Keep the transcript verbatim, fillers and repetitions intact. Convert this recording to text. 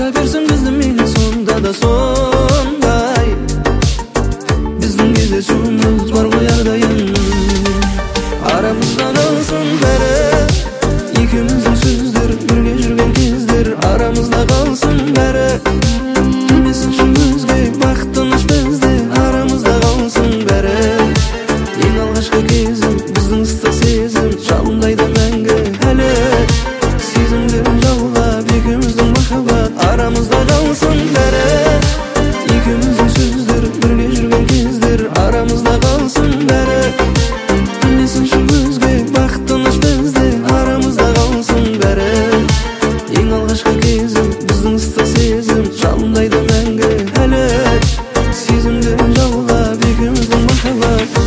берсін бізді мейлі сонда да сондай. Біздің кездесуіміз бар ғой әрдайым. Арамызда қалсын бәрі, екеуміздің сөздер, бірге жүрген кездер. Арамызда қалсын бәрі, білмесінші өзге бақыт тыныш бізде. Арамызда қалсын бәрі, ең алғашқы кезім, біздің ыстық сезім, жалындайды мәңгі әлі. Сезімдерін жалғап, екеуміздің махаббат. Арамызда қалсын бәрі, екеуміздің сөздер, бірге жүрген кездер. Арамызда қалсын бәрі, білмесінші өзге бақыт тыныш бізде. Арамызда қалсын бәрі, ең алғашқы кезім, біздің ыстық сезім, жалындайды мәңгі әлі. Сезімдерін жалғап, екеуміздің махаббат.